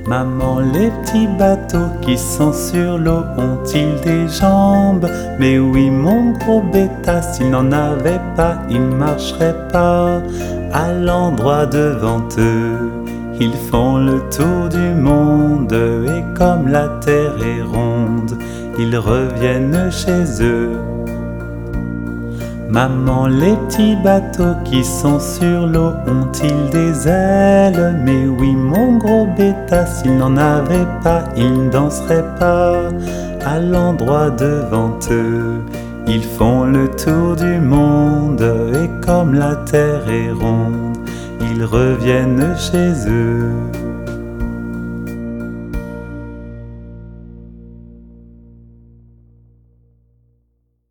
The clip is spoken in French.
Maman, les petits bateaux qui sont sur l'eau ont-ils des jambes? Mais oui, mon gros bêta, s'il n'en avait pas, il ne marcherait pas. À l'endroit devant eux, ils font le tour du monde, et comme la terre est ronde, ils reviennent chez eux. Maman, les petits bateaux qui sont sur l'eau ont-ils des ailes? Mais oui, mon gros bêta, s'il n'en avait pas, il ne danserait pas. À l'endroit devant eux, ils font le tour du monde, et comme la terre est ronde, ils reviennent chez eux.